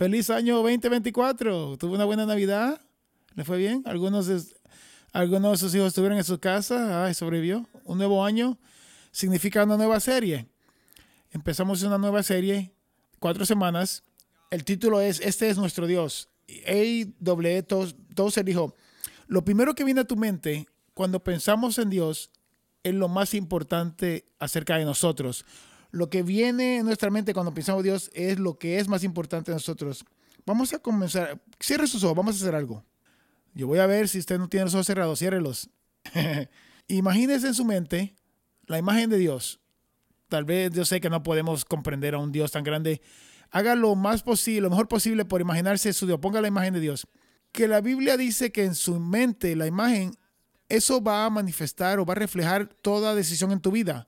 Feliz año 2024. ¿Tuvo una buena Navidad? ¿Le fue bien? Algunos de sus hijos estuvieron en su casa. Ay, sobrevivió. Un nuevo año significa una nueva serie. Empezamos una nueva serie, 4 semanas. El título es Este es nuestro Dios. A.W. Tozer dijo, lo primero que viene a tu mente cuando pensamos en Dios es lo más importante acerca de nosotros. Lo que viene en nuestra mente cuando pensamos en Dios es lo que es más importante de nosotros. Vamos a comenzar. Cierre sus ojos, vamos a hacer algo. Yo voy a ver si usted no tiene los ojos cerrados, ciérrelos. Imagínese en su mente la imagen de Dios. Tal vez yo sé que no podemos comprender a un Dios tan grande. Haga lo más posible, lo mejor posible por imaginarse su Dios. Ponga la imagen de Dios. Que la Biblia dice que en su mente la imagen, eso va a manifestar o va a reflejar toda decisión en tu vida.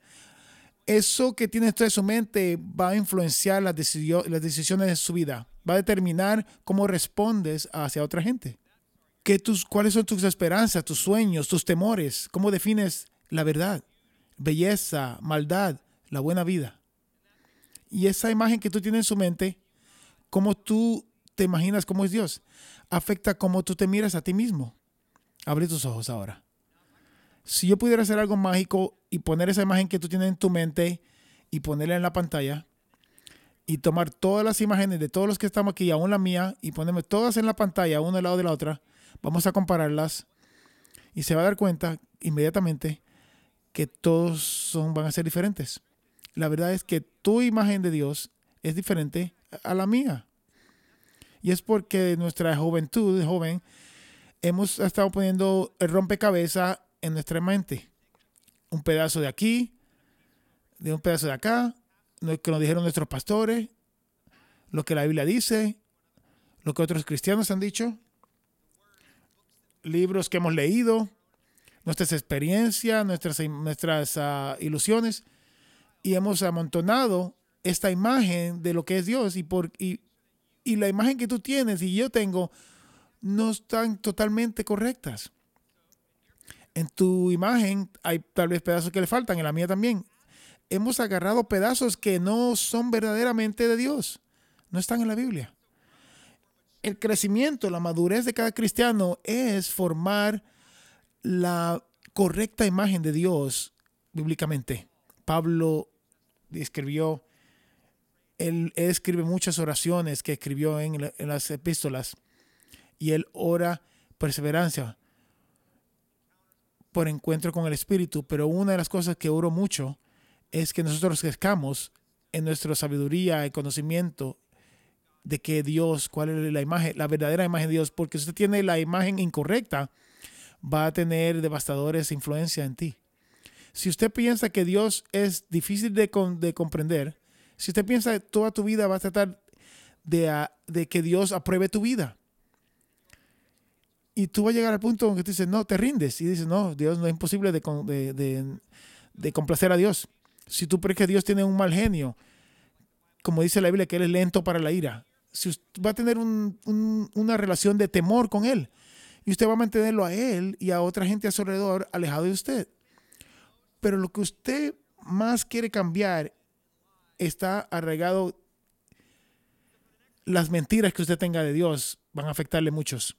Eso que tienes tú en su mente va a influenciar las decisiones de su vida. Va a determinar cómo respondes hacia otra gente. ¿Cuáles son tus esperanzas, tus sueños, tus temores? ¿Cómo defines la verdad, belleza, maldad, la buena vida? Y esa imagen que tú tienes en su mente, cómo tú te imaginas cómo es Dios, afecta cómo tú te miras a ti mismo. Abre tus ojos ahora. Si yo pudiera hacer algo mágico y poner esa imagen que tú tienes en tu mente y ponerla en la pantalla y tomar todas las imágenes de todos los que estamos aquí, aún la mía, y ponerme todas en la pantalla, una al lado de la otra, vamos a compararlas y se va a dar cuenta inmediatamente que todos van a ser diferentes. La verdad es que tu imagen de Dios es diferente a la mía. Y es porque nuestra juventud, joven, hemos estado poniendo el rompecabezas en nuestra mente. Un pedazo de aquí, de un pedazo de acá, lo que nos dijeron nuestros pastores, lo que la Biblia dice, lo que otros cristianos han dicho, libros que hemos leído, nuestras experiencias, nuestras ilusiones, y hemos amontonado esta imagen de lo que es Dios y la imagen que tú tienes y yo tengo no están totalmente correctas. En tu imagen hay tal vez pedazos que le faltan, en la mía también. Hemos agarrado pedazos que no son verdaderamente de Dios. No están en la Biblia. El crecimiento, la madurez de cada cristiano es formar la correcta imagen de Dios bíblicamente. Pablo él escribe muchas oraciones que escribió en las epístolas y él ora perseverancia por encuentro con el Espíritu, pero una de las cosas que oro mucho es que nosotros crezcamos en nuestra sabiduría y conocimiento de que Dios, cuál es la imagen, la verdadera imagen de Dios, porque si usted tiene la imagen incorrecta, va a tener devastadores influencias en ti. Si usted piensa que Dios es difícil de comprender, si usted piensa que toda tu vida va a tratar de que Dios apruebe tu vida, y tú vas a llegar al punto en que tú dices, no, te rindes. Y dices, no, Dios no es imposible de complacer a Dios. Si tú crees que Dios tiene un mal genio, como dice la Biblia, que Él es lento para la ira, si usted va a tener una relación de temor con Él, y usted va a mantenerlo a Él y a otra gente a su alrededor alejado de usted. Pero lo que usted más quiere cambiar está arraigado. Las mentiras que usted tenga de Dios van a afectarle muchos.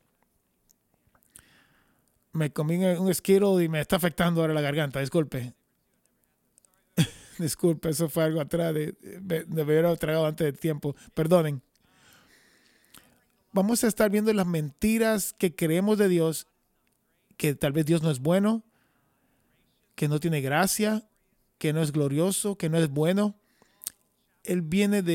Me comí un Skittle y me está afectando ahora la garganta. Disculpe. Disculpe, eso fue algo atrás. Me hubiera tragado antes del tiempo. Perdonen. Vamos a estar viendo las mentiras que creemos de Dios, que tal vez Dios no es bueno, que no tiene gracia, que no es glorioso, que no es bueno. Él viene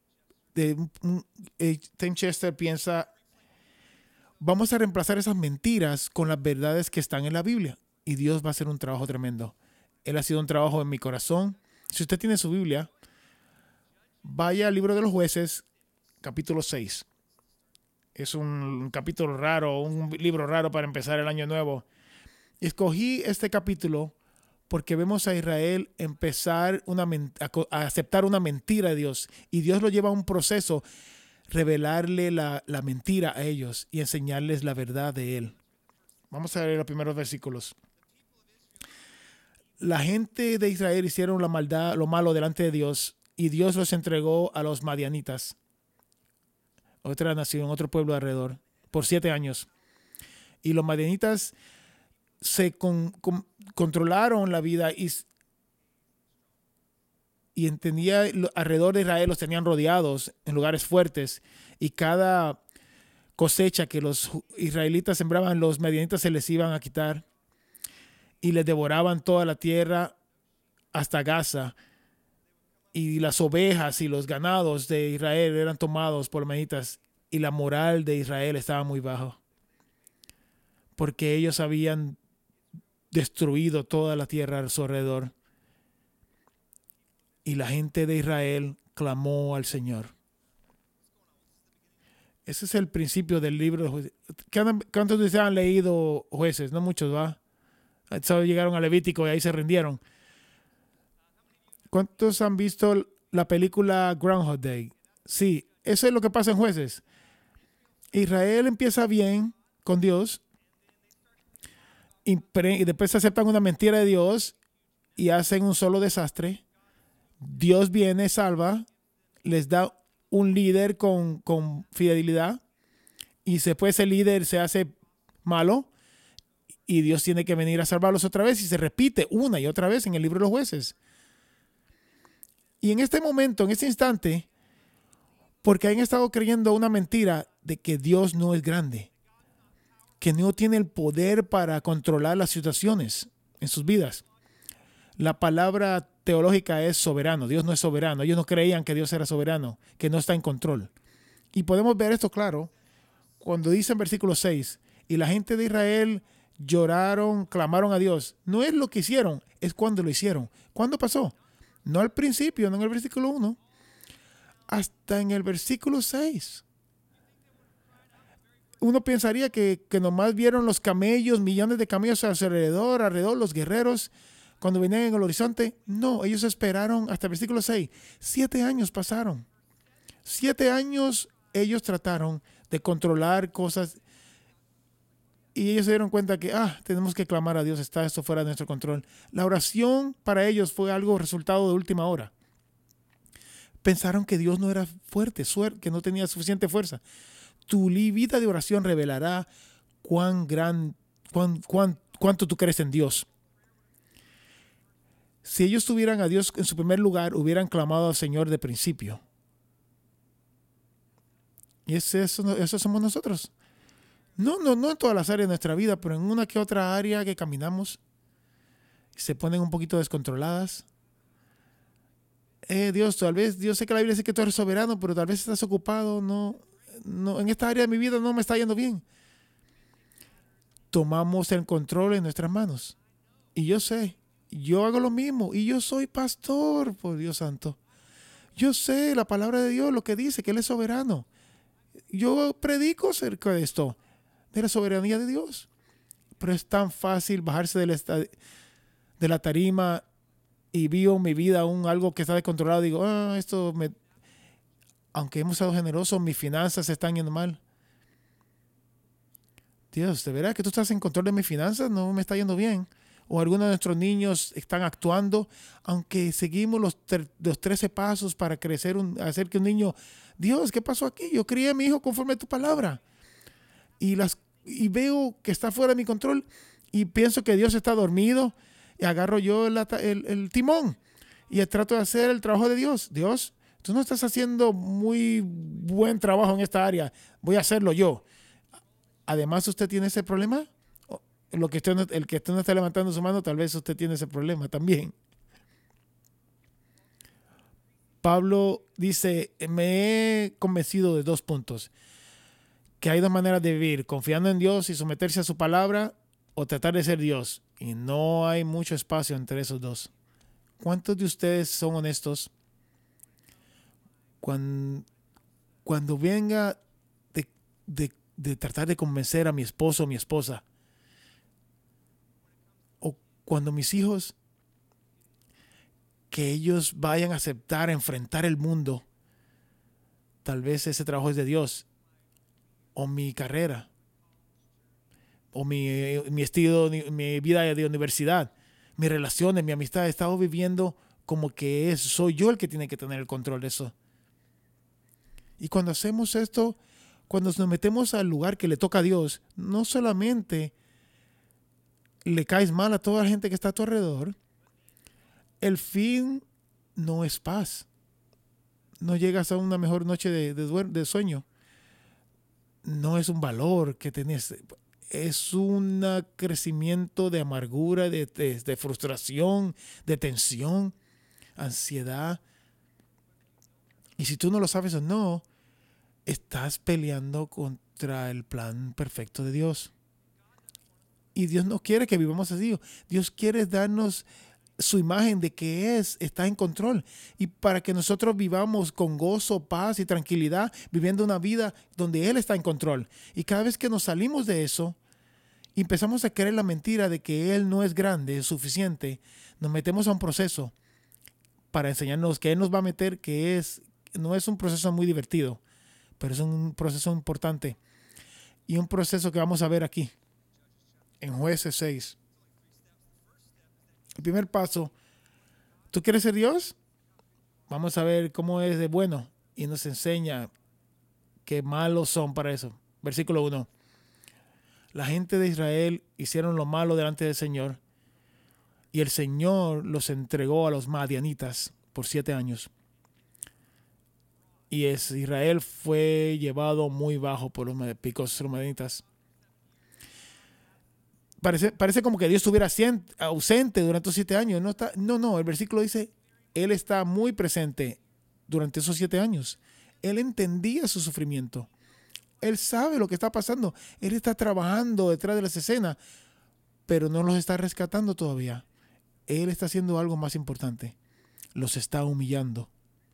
Tim Chester piensa, vamos a reemplazar esas mentiras con las verdades que están en la Biblia y Dios va a hacer un trabajo tremendo. Él ha sido un trabajo en mi corazón. Si usted tiene su Biblia, vaya al libro de los jueces, capítulo 6. Es un capítulo raro, un libro raro para empezar el año nuevo. Escogí este capítulo porque vemos a Israel empezar a aceptar una mentira de Dios y Dios lo lleva a un proceso, revelarle la mentira a ellos y enseñarles la verdad de Él. Vamos a leer los primeros versículos. La gente de Israel hicieron la maldad, lo malo delante de Dios y Dios los entregó a los madianitas. otra nación, otro pueblo alrededor, por 7 años. Y los madianitas se controlaron la vida y entendía alrededor de Israel los tenían rodeados en lugares fuertes, y cada cosecha que los israelitas sembraban, los madianitas se les iban a quitar y les devoraban toda la tierra hasta Gaza, y las ovejas y los ganados de Israel eran tomados por los madianitas, y la moral de Israel estaba muy baja porque ellos habían destruido toda la tierra a su alrededor. Y la gente de Israel clamó al Señor. Ese es el principio del libro de Jueces. ¿Cuántos de ustedes han leído Jueces? No muchos, ¿va? Solo llegaron a Levítico y ahí se rindieron. ¿Cuántos han visto la película Groundhog Day? Sí, eso es lo que pasa en Jueces. Israel empieza bien con Dios y después aceptan una mentira de Dios y hacen un solo desastre. Dios viene, salva, les da un líder con fidelidad, y después ese líder se hace malo y Dios tiene que venir a salvarlos otra vez, y se repite una y otra vez en el libro de los Jueces. Y en este momento, en este instante, porque han estado creyendo una mentira de que Dios no es grande, que no tiene el poder para controlar las situaciones en sus vidas. La palabra teológica es soberano. Dios no es soberano. Ellos no creían que Dios era soberano, que no está en control. Y podemos ver esto claro cuando dice en versículo 6, y la gente de Israel lloraron, clamaron a Dios. No es lo que hicieron, es cuando lo hicieron. ¿Cuándo pasó? No al principio, no en el versículo 1, hasta en el versículo 6. Uno pensaría que nomás vieron los camellos, millones de camellos alrededor, los guerreros, cuando venían en el horizonte. No, ellos esperaron hasta el versículo 6. 7 años pasaron. 7 años ellos trataron de controlar cosas, y ellos se dieron cuenta que tenemos que clamar a Dios, está esto fuera de nuestro control. La oración para ellos fue algo resultado de última hora. Pensaron que Dios no era fuerte, que no tenía suficiente fuerza. Tu vida de oración revelará cuánto tú crees en Dios. Si ellos tuvieran a Dios en su primer lugar, hubieran clamado al Señor de principio. Y eso somos nosotros. No en todas las áreas de nuestra vida, pero en una que otra área que caminamos se ponen un poquito descontroladas. Dios, tal vez, Dios, sé que la Biblia dice que tú eres soberano, pero tal vez estás ocupado. No, en esta área de mi vida no me está yendo bien. Tomamos el control en nuestras manos. Y yo sé, yo hago lo mismo, y yo soy pastor, por Dios santo. Yo sé la palabra de Dios, lo que dice, que Él es soberano. Yo predico acerca de esto, de la soberanía de Dios. Pero es tan fácil bajarse de la tarima y vivo mi vida algo que está descontrolado. Digo, aunque hemos sido generosos, mis finanzas se están yendo mal. Dios, ¿de verdad que tú estás en control de mis finanzas? No me está yendo bien. O algunos de nuestros niños están actuando, aunque seguimos los 13 pasos para crecer, hacer que un niño, Dios, ¿qué pasó aquí? Yo crié a mi hijo conforme a tu palabra. Y veo que está fuera de mi control y pienso que Dios está dormido, y agarro yo el timón y trato de hacer el trabajo de Dios. Dios, tú no estás haciendo muy buen trabajo en esta área, voy a hacerlo yo. Además, ¿usted tiene ese problema? El que usted no está levantando su mano, tal vez usted tiene ese problema también. Pablo dice, me he convencido de 2 puntos. Que hay 2 maneras de vivir: confiando en Dios y someterse a su palabra, o tratar de ser Dios. Y no hay mucho espacio entre esos 2. ¿Cuántos de ustedes son honestos? Cuando venga de tratar de convencer a mi esposo o mi esposa, o cuando mis hijos, que ellos vayan a aceptar, a enfrentar el mundo, tal vez ese trabajo es de Dios, o mi carrera, o mi estilo, mi vida de universidad, mis relaciones, mi amistad. He estado viviendo como que soy yo el que tiene que tener el control de eso. Y cuando hacemos esto, cuando nos metemos al lugar que le toca a Dios, no solamente le caes mal a toda la gente que está a tu alrededor, el fin no es paz. No llegas a una mejor noche de sueño. No es un valor que tenés. Es un crecimiento de amargura, de frustración, de tensión, ansiedad. Y si tú no lo sabes o no, estás peleando contra el plan perfecto de Dios. Y Dios no quiere que vivamos así. Dios quiere darnos su imagen de que está en control. Y para que nosotros vivamos con gozo, paz y tranquilidad, viviendo una vida donde Él está en control. Y cada vez que nos salimos de eso, y empezamos a creer la mentira de que Él no es grande, es suficiente, nos metemos a un proceso para enseñarnos que Él nos va a meter, no es un proceso muy divertido, pero es un proceso importante. Y un proceso que vamos a ver aquí, en Jueces 6. El primer paso, ¿tú quieres ser Dios? Vamos a ver cómo es de bueno. Y nos enseña qué malos son para eso. Versículo 1. La gente de Israel hicieron lo malo delante del Señor, y el Señor los entregó a los madianitas por 7 años. Y Israel fue llevado muy bajo por los madianitas. Parece como que Dios estuviera ausente durante esos 7 años. No, el versículo dice, Él está muy presente durante esos 7 años. Él entendía su sufrimiento. Él sabe lo que está pasando. Él está trabajando detrás de las escenas, pero no los está rescatando todavía. Él está haciendo algo más importante. Los está humillándolos.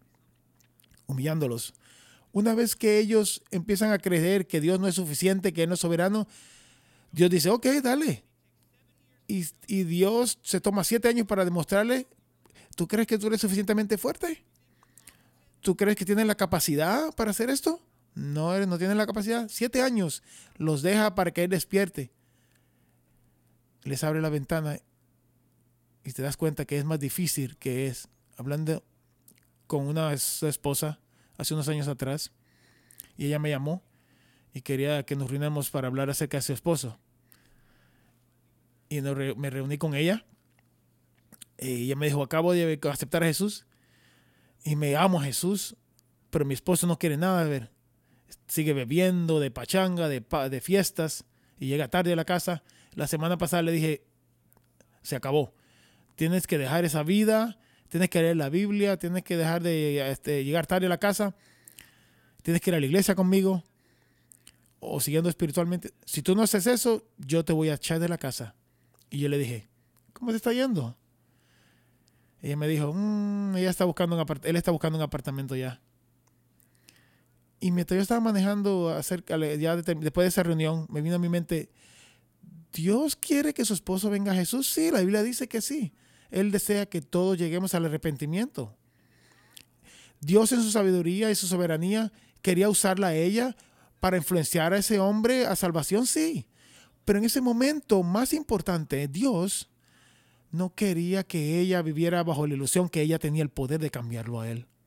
Una vez que ellos empiezan a creer que Dios no es suficiente, que Él no es soberano, Dios dice, ok, dale. Y Dios se toma 7 años para demostrarle, ¿tú crees que tú eres suficientemente fuerte? ¿Tú crees que tienes la capacidad para hacer esto? No tienes la capacidad. 7 años los deja para que Él despierte. Les abre la ventana y te das cuenta que es más difícil que es. Hablando con una esposa hace unos años atrás, y ella me llamó y quería que nos reuniéramos para hablar acerca de su esposo. Y me reuní con ella. Y ella me dijo, acabo de aceptar a Jesús y me amo a Jesús, pero mi esposo no quiere nada de ver. Sigue bebiendo, de pachanga, de fiestas, y llega tarde a la casa. La semana pasada le dije, se acabó. Tienes que dejar esa vida, tienes que leer la Biblia, tienes que dejar de llegar tarde a la casa, tienes que ir a la iglesia conmigo o siguiendo espiritualmente. Si tú no haces eso, yo te voy a echar de la casa. Y yo le dije, ¿cómo te está yendo? Ella me dijo, él está buscando un apartamento ya. Y mientras yo estaba manejando después de esa reunión, me vino a mi mente, ¿Dios quiere que su esposo venga a Jesús? Sí, la Biblia dice que sí. Él desea que todos lleguemos al arrepentimiento. Dios en su sabiduría y su soberanía quería usarla a ella para influenciar a ese hombre a salvación, sí. Pero en ese momento más importante, Dios no quería que ella viviera bajo la ilusión que ella tenía el poder de cambiarlo a él.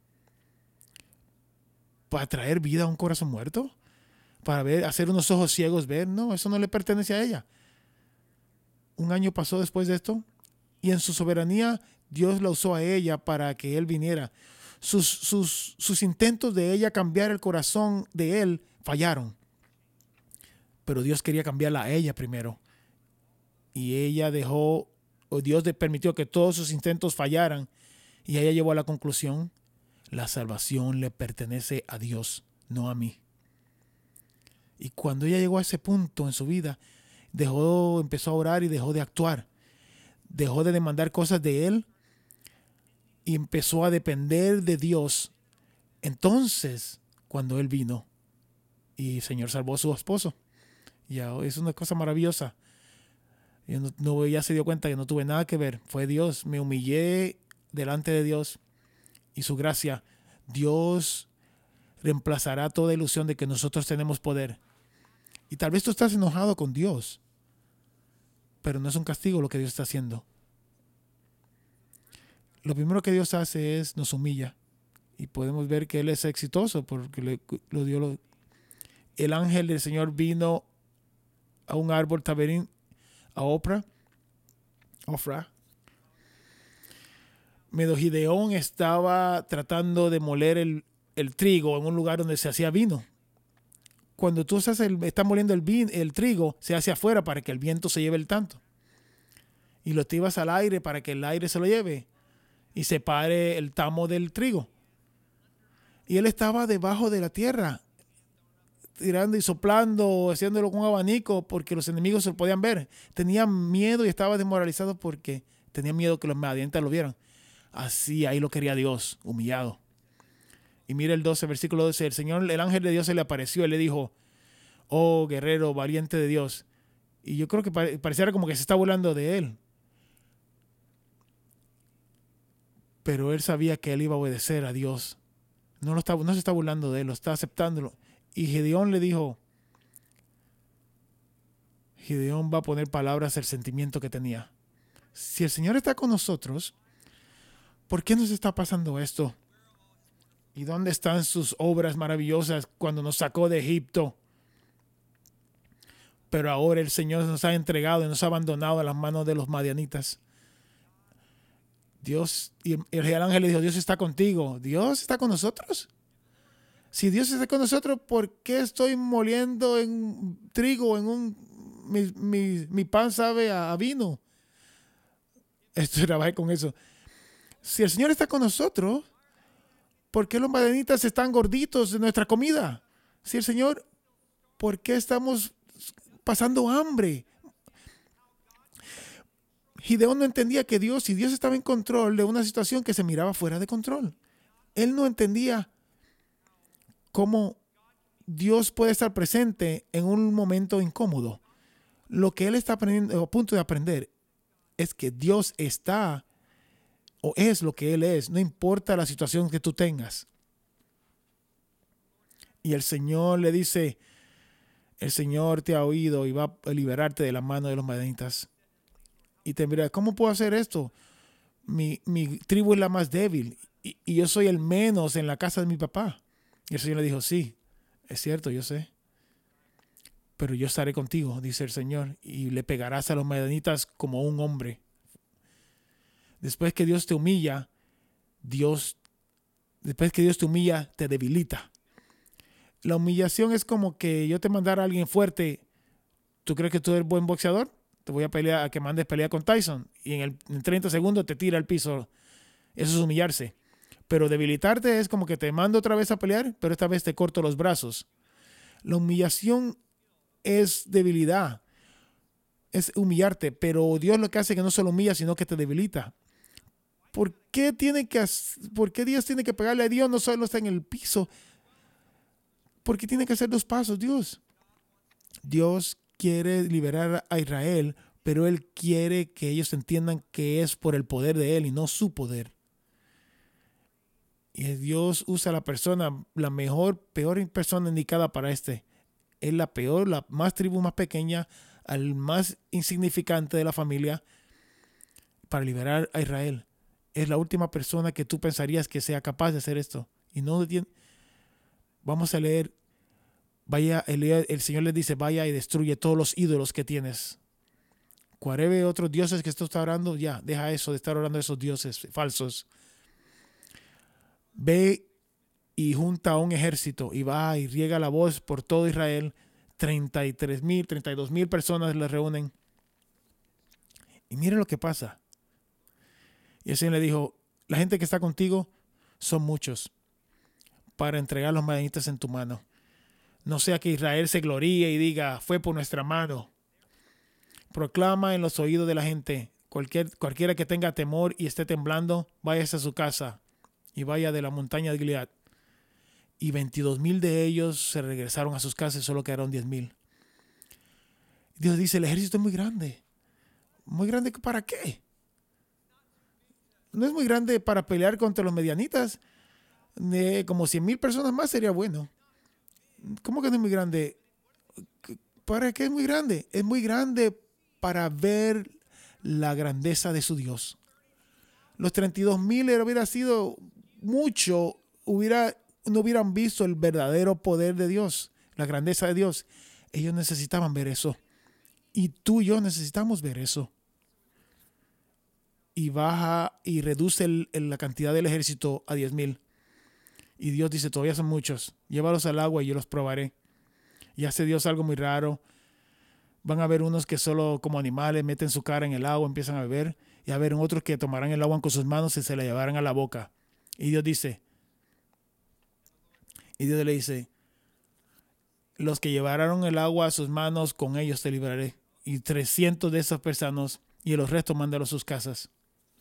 ¿Para traer vida a un corazón muerto? ¿Para hacer unos ojos ciegos ver? No, eso no le pertenece a ella. Un año pasó después de esto y en su soberanía Dios la usó a ella para que él viniera. Sus intentos de ella cambiar el corazón de él fallaron. Pero Dios quería cambiarla a ella primero. Y Dios permitió que todos sus intentos fallaran. Y ella llegó a la conclusión, la salvación le pertenece a Dios, no a mí. Y cuando ella llegó a ese punto en su vida, empezó a orar y dejó de actuar. Dejó de demandar cosas de él y empezó a depender de Dios. Entonces, cuando él vino y el Señor salvó a su esposo, ya es una cosa maravillosa. Ella se dio cuenta que no tuve nada que ver. Fue Dios. Me humillé delante de Dios y su gracia. Dios reemplazará toda ilusión de que nosotros tenemos poder. Y tal vez tú estás enojado con Dios, pero no es un castigo lo que Dios está haciendo. Lo primero que Dios hace es nos humilla. Y podemos ver que Él es exitoso porque lo dio. el ángel del Señor vino a un árbol taberín, a Ofra. Medio Gideón estaba tratando de moler el trigo en un lugar donde se hacía vino. Cuando tú estás moliendo el trigo, se hace afuera para que el viento se lleve el tanto. Y lo tiras al aire para que el aire se lo lleve y separe el tamo del trigo. Y él estaba debajo de la tierra, tirando y soplando, haciéndolo con un abanico porque los enemigos se lo podían ver. Tenía miedo y estaba desmoralizado porque tenía miedo que los madianitas lo vieran. Así, ahí lo quería Dios, humillado. Y mira el 12, versículo 12. El ángel de Dios se le apareció y le dijo: oh, guerrero valiente de Dios. Y yo creo que pareciera como que se está burlando de él. Pero él sabía que él iba a obedecer a Dios. No se está burlando de él, lo está aceptándolo. Y Gideón le dijo, Gideón va a poner palabras al sentimiento que tenía. Si el Señor está con nosotros, ¿por qué nos está pasando esto? ¿Y dónde están sus obras maravillosas cuando nos sacó de Egipto? Pero ahora el Señor nos ha entregado y nos ha abandonado a las manos de los madianitas. Dios, y el ángel le dijo, Dios está contigo. ¿Dios está con nosotros? Si Dios está con nosotros, ¿por qué estoy moliendo en trigo, mi pan sabe a vino? Trabajé con eso. Si el Señor está con nosotros, ¿por qué los madianitas están gorditos de nuestra comida? Si el Señor, ¿por qué estamos pasando hambre? Gideón no entendía que si Dios estaba en control de una situación que se miraba fuera de control. Él no entendía cómo Dios puede estar presente en un momento incómodo. Lo que él está aprendiendo, a punto de aprender, es que Dios está o es lo que Él es, no importa la situación que tú tengas. Y el Señor le dice, el Señor te ha oído y va a liberarte de la mano de los madianitas. Y te dirá, ¿cómo puedo hacer esto? Mi tribu es la más débil y yo soy el menos en la casa de mi papá. Y el Señor le dijo, sí, es cierto, yo sé. Pero yo estaré contigo, dice el Señor, y le pegarás a los madianitas como un hombre. Después que Dios te humilla, te debilita. La humillación es como que yo te mandara a alguien fuerte. ¿Tú crees que tú eres buen boxeador? Te voy a que mandes pelea con Tyson y en 30 segundos te tira al piso. Eso es humillarse. Pero debilitarte es como que te mando otra vez a pelear, pero esta vez te corto los brazos. La humillación es debilidad. Es humillarte, pero Dios lo que hace es que no solo humilla, sino que te debilita. ¿Por qué Dios tiene que pegarle a Dios? No solo está en el piso. ¿Por qué tiene que hacer 2 pasos Dios? Dios quiere liberar a Israel, pero Él quiere que ellos entiendan que es por el poder de Él y no su poder. Y Dios usa a la persona, la peor persona indicada para es la peor, la tribu más pequeña, al más insignificante de la familia, para liberar a Israel. Es la última persona que tú pensarías que sea capaz de hacer esto. Y no vamos a leer. El Señor les dice, vaya y destruye todos los ídolos que tienes. Cuareve otros dioses que esto está orando, ya, deja eso de estar orando a esos dioses falsos. Ve y junta a un ejército y va y riega la voz por todo Israel. 32,000 personas le reúnen. Y mire lo que pasa. Y el Señor le dijo, la gente que está contigo son muchos para entregar los madianitas en tu mano. No sea que Israel se gloríe y diga, fue por nuestra mano. Proclama en los oídos de la gente, cualquiera que tenga temor y esté temblando, váyase a su casa y vaya de la montaña de Gilead. Y 22,000 de ellos se regresaron a sus casas y solo quedaron 10,000. Dios dice, el ejército es muy grande. ¿Muy grande para qué? No es muy grande para pelear contra los medianitas. Como 100,000 personas más sería bueno. ¿Cómo que no es muy grande? ¿Para qué es muy grande? Es muy grande para ver la grandeza de su Dios. Los 32,000 hubiera sido mucho, no hubieran visto el verdadero poder de Dios. la grandeza de Dios. Ellos necesitaban ver eso. Y tú y yo necesitamos ver eso. Y baja y reduce la cantidad del ejército a 10,000. Y Dios dice, todavía son muchos. Llévalos al agua y yo los probaré. Y hace Dios algo muy raro. Van a haber unos que solo como animales meten su cara en el agua, empiezan a beber. Y a haber otros que tomarán el agua con sus manos y se la llevarán a la boca. Y Dios le dice, los que llevaron el agua a sus manos, con ellos te libraré. Y 300 de esas personas y los restos mándalos a sus casas.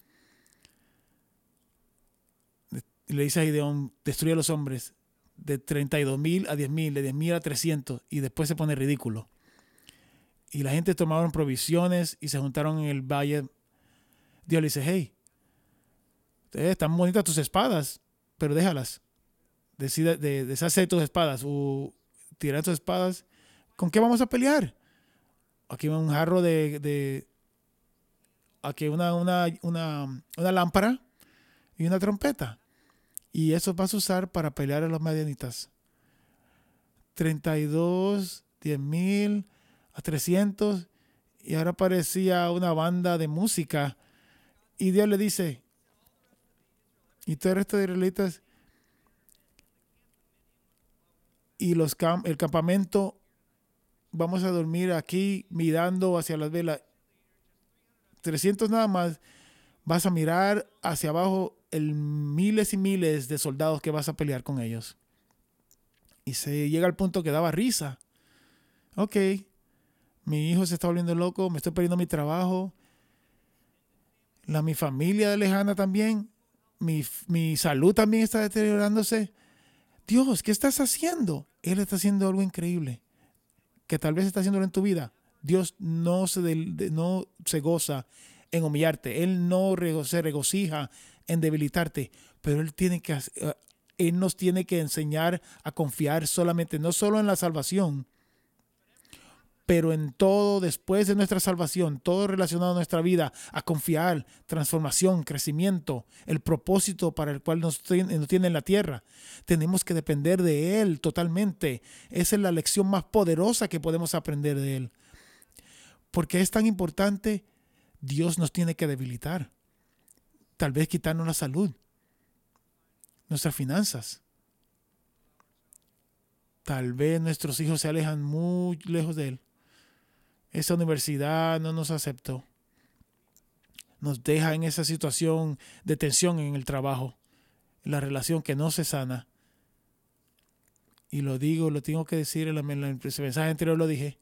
Y le dice a Gideón, destruye a los hombres de 32,000 a 10,000, de 10,000 a 300, y después se pone ridículo. Y la gente tomaron provisiones y se juntaron en el valle. Dios le dice, hey, están bonitas tus espadas, pero déjalas. Deshace tus espadas, tira tus espadas. ¿Con qué vamos a pelear? Aquí un jarro aquí una lámpara y una trompeta. Y eso vas a usar para pelear a los madianitas. 32, 10,000 a 300. Y ahora parecía una banda de música. Y Dios le dice, y todo el resto de israelitas y el campamento, vamos a dormir aquí mirando hacia las velas. 300 nada más. Vas a mirar hacia abajo miles y miles de soldados que vas a pelear con ellos. Y se llega al punto que daba risa. Ok, mi hijo se está volviendo loco, me estoy perdiendo mi trabajo, mi familia lejana también, mi salud también está deteriorándose. Dios, ¿qué estás haciendo? Él está haciendo algo increíble, que tal vez está haciéndolo en tu vida. Dios no se goza en humillarte. Él no se regocija en debilitarte, pero Él nos tiene que enseñar a confiar solamente, no solo en la salvación, pero en todo después de nuestra salvación, todo relacionado a nuestra vida, a confiar, transformación, crecimiento, el propósito para el cual nos tiene en la tierra. Tenemos que depender de Él totalmente. Esa es la lección más poderosa que podemos aprender de Él. Porque es tan importante, Dios nos tiene que debilitar. Tal vez quitarnos la salud, nuestras finanzas. Tal vez nuestros hijos se alejan muy lejos de Él. Esa universidad no nos aceptó. Nos deja en esa situación de tensión en el trabajo, en la relación que no se sana. Y lo tengo que decir, en el mensaje anterior lo dije.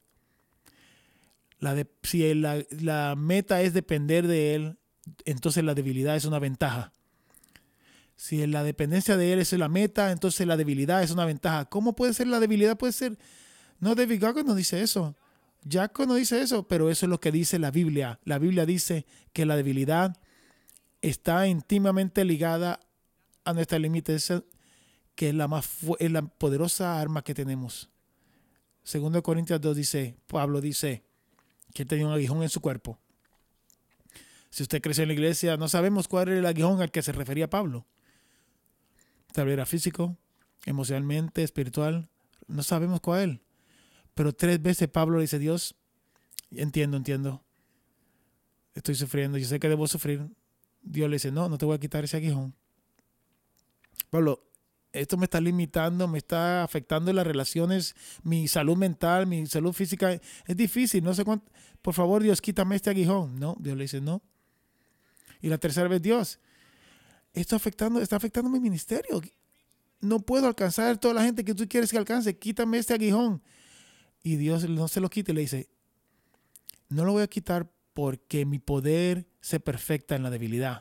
Si la meta es depender de Él, entonces la debilidad es una ventaja. Si la dependencia de Él es la meta, entonces la debilidad es una ventaja. ¿Cómo puede ser la debilidad? Puede ser. No, David Goggins no dice eso. Jaco no dice eso, pero eso es lo que dice la Biblia. La Biblia dice que la debilidad está íntimamente ligada a nuestra limitación, que es la poderosa arma que tenemos. 2 Corintios 2 Pablo dice que él tenía un aguijón en su cuerpo. Si usted creció en la iglesia, no sabemos cuál era el aguijón al que se refería Pablo. Tal vez era físico, emocionalmente, espiritual. No sabemos cuál. Pero 3 veces Pablo le dice, Dios, entiendo. Estoy sufriendo, yo sé que debo sufrir. Dios le dice, no te voy a quitar ese aguijón. Pablo, esto me está limitando, me está afectando las relaciones, mi salud mental, mi salud física. Es difícil, no sé cuánto. Por favor, Dios, quítame este aguijón. No, Dios le dice, no. Y la tercera vez, Dios, esto está afectando mi ministerio. No puedo alcanzar a toda la gente que tú quieres que alcance. Quítame este aguijón. Y Dios no se lo quita y le dice, no lo voy a quitar porque mi poder se perfecta en la debilidad.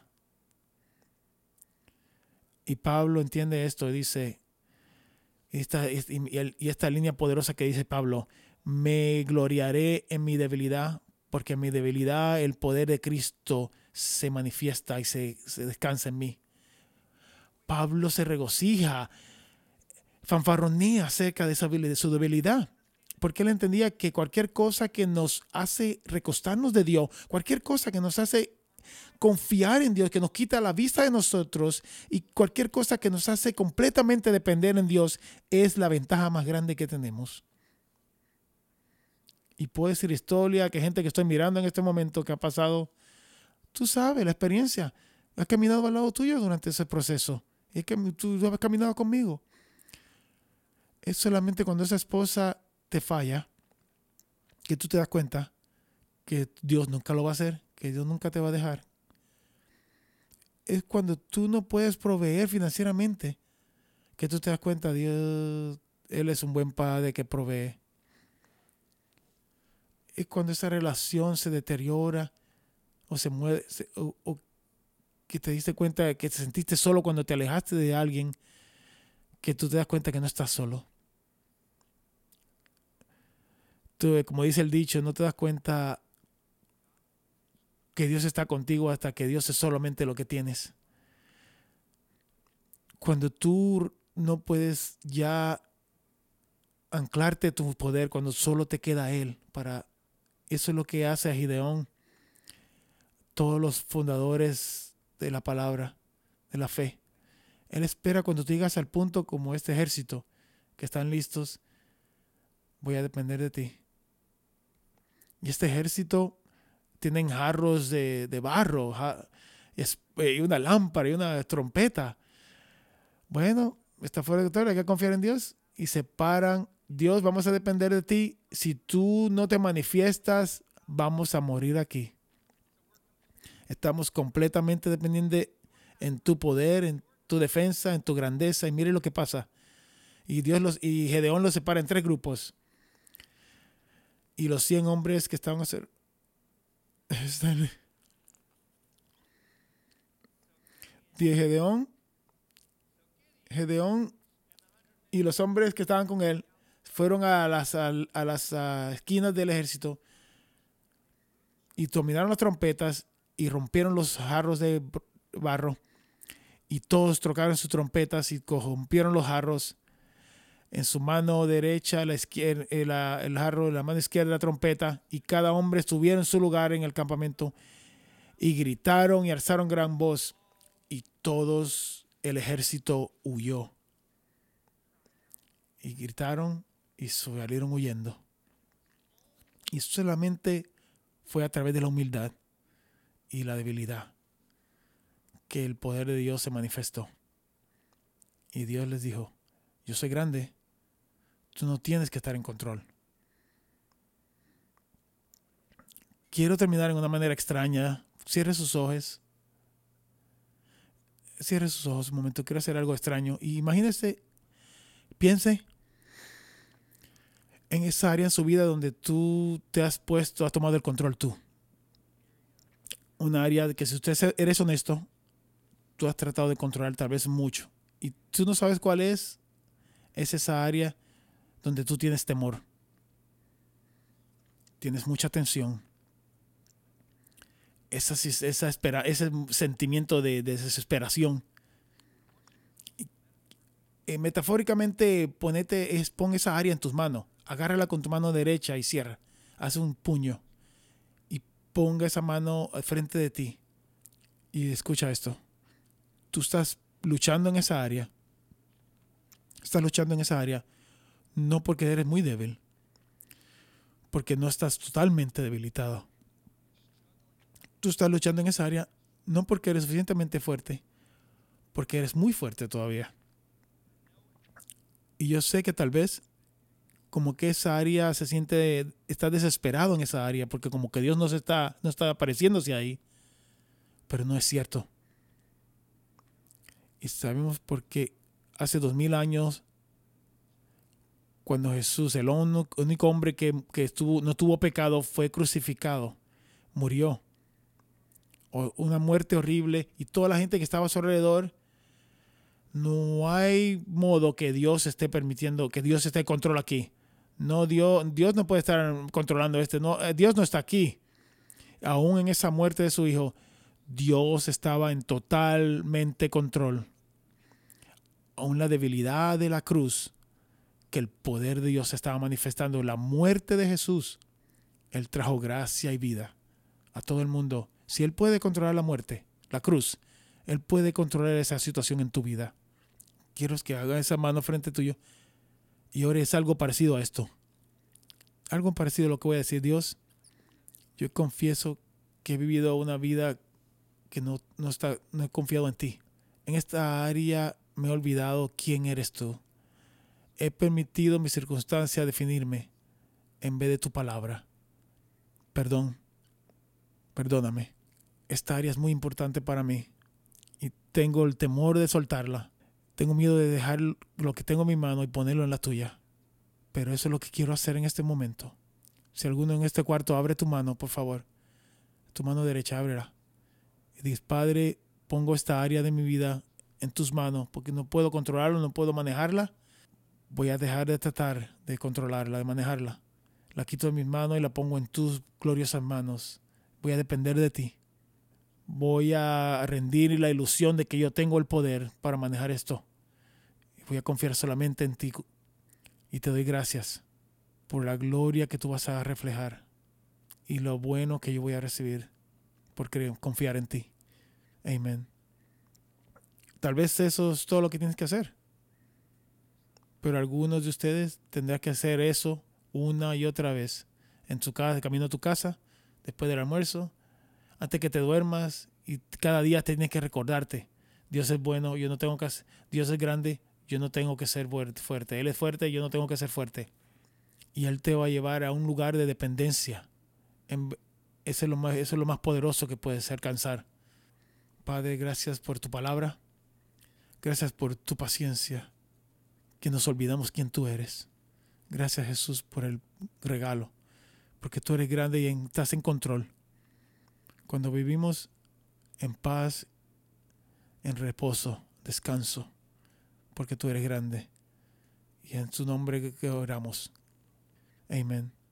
Y Pablo entiende esto y dice, y esta línea poderosa que dice Pablo, me gloriaré en mi debilidad, porque en mi debilidad el poder de Cristo se manifiesta y se descansa en mí. Pablo se regocija, fanfarronía acerca de su debilidad, porque él entendía que cualquier cosa que nos hace recostarnos de Dios, cualquier cosa que nos hace confiar en Dios, que nos quita la vista de nosotros, y cualquier cosa que nos hace completamente depender en Dios es la ventaja más grande que tenemos. Y puedo decir historia, que gente que estoy mirando en este momento que ha pasado, tú sabes, la experiencia. Has caminado al lado tuyo durante ese proceso. Es que tú has caminado conmigo. Es solamente cuando esa esposa te falla que tú te das cuenta que Dios nunca lo va a hacer, que Dios nunca te va a dejar. Es cuando tú no puedes proveer financieramente que tú te das cuenta, Dios, Él es un buen padre que provee. Es cuando esa relación se deteriora o se mueve, o que te diste cuenta de que te sentiste solo cuando te alejaste de alguien, que tú te das cuenta que no estás solo. Tú, como dice el dicho, no te das cuenta que Dios está contigo hasta que Dios es solamente lo que tienes. Cuando tú no puedes ya anclarte a tu poder, cuando solo te queda Él, eso es lo que hace a Gideón, todos los fundadores de la palabra, de la fe. Él espera cuando tú llegas al punto como este ejército, que están listos, voy a depender de ti. Y este ejército tienen jarros de barro, y una lámpara y una trompeta. Bueno, está fuera de todo, hay que confiar en Dios. Y se paran, Dios, vamos a depender de ti. Si tú no te manifiestas, vamos a morir aquí. Estamos completamente dependientes en tu poder, en tu defensa, en tu grandeza. Y mire lo que pasa. Y Gedeón los separa en 3 grupos. Y los 100 hombres que estaban a hacer... Gedeón y los hombres que estaban con él fueron a las esquinas del ejército y dominaron las trompetas y rompieron los jarros de barro, y todos trocaron sus trompetas y rompieron los jarros. En su mano derecha el jarro, en la mano izquierda la trompeta, y cada hombre estuviera en su lugar en el campamento, y gritaron y alzaron gran voz, y todos el ejército huyó. Y gritaron y salieron huyendo. Y solamente fue a través de la humildad y la debilidad que el poder de Dios se manifestó. Y Dios les dijo, yo soy grande, tú no tienes que estar en control. Quiero terminar en una manera extraña. Cierre sus ojos. Cierre sus ojos un momento. Quiero hacer algo extraño. Y imagínese, piense en esa área en su vida donde tú te has tomado el control tú. Una área que, si usted eres honesto, tú has tratado de controlar tal vez mucho. Y tú no sabes cuál es esa área donde tú tienes temor. Tienes mucha tensión. Ese sentimiento de desesperación. Metafóricamente, pon esa área en tus manos. Agárrala con tu mano derecha y cierra. Haz un puño y ponga esa mano al frente de ti. Y escucha esto. Tú estás luchando en esa área. Estás luchando en esa área no porque eres muy débil, porque no estás totalmente debilitado. Tú estás luchando en esa área no porque eres suficientemente fuerte, porque eres muy fuerte todavía. Y yo sé que tal vez como que esa área está desesperado en esa área, porque como que Dios no está apareciéndose ahí, pero no es cierto. Y sabemos porque hace 2000 años, cuando Jesús, el único hombre que no tuvo pecado, fue crucificado, murió. Una muerte horrible, y toda la gente que estaba a su alrededor, no hay modo que Dios esté permitiendo, que Dios esté en control aquí. No, Dios no puede estar controlando no, Dios no está aquí. Aún en esa muerte de su hijo, Dios estaba en totalmente control. Aún la debilidad de la cruz, que el poder de Dios se estaba manifestando, la muerte de Jesús, Él trajo gracia y vida a todo el mundo, Si Él puede controlar la muerte, la cruz, Él puede controlar esa situación en tu vida. Quiero que haga esa mano frente tuyo y ores algo parecido a esto. Algo parecido a lo que voy a decir. Dios, yo confieso que he vivido una vida que no he confiado en ti. En esta área me he olvidado quién eres tú. He permitido mi circunstancia definirme en vez de tu palabra. Perdóname. Esta área es muy importante para mí y tengo el temor de soltarla. Tengo miedo de dejar lo que tengo en mi mano y ponerlo en la tuya. Pero eso es lo que quiero hacer en este momento. Si alguno en este cuarto abre tu mano, por favor. Tu mano derecha, ábrela. Y dices, Padre, pongo esta área de mi vida en tus manos porque no puedo controlarla, no puedo manejarla. Voy a dejar de tratar de controlarla, de manejarla. La quito de mis manos y la pongo en tus gloriosas manos. Voy a depender de ti. Voy a rendir la ilusión de que yo tengo el poder para manejar esto. Voy a confiar solamente en ti. Y te doy gracias por la gloria que tú vas a reflejar y lo bueno que yo voy a recibir por confiar en ti. Amén. Tal vez eso es todo lo que tienes que hacer. Pero algunos de ustedes tendrán que hacer eso una y otra vez. En tu casa, camino a tu casa, después del almuerzo, antes que te duermas. Y cada día tienes que recordarte. Dios es bueno, yo no tengo que hacer. Dios es grande, yo no tengo que ser fuerte. Él es fuerte, yo no tengo que ser fuerte. Y Él te va a llevar a un lugar de dependencia. Eso es lo más poderoso que puedes alcanzar. Padre, gracias por tu palabra. Gracias por tu paciencia. Que nos olvidamos quién tú eres. Gracias, Jesús, por el regalo. Porque tú eres grande y estás en control. Cuando vivimos en paz, en reposo, descanso. Porque tú eres grande. Y en su nombre que oramos. Amén.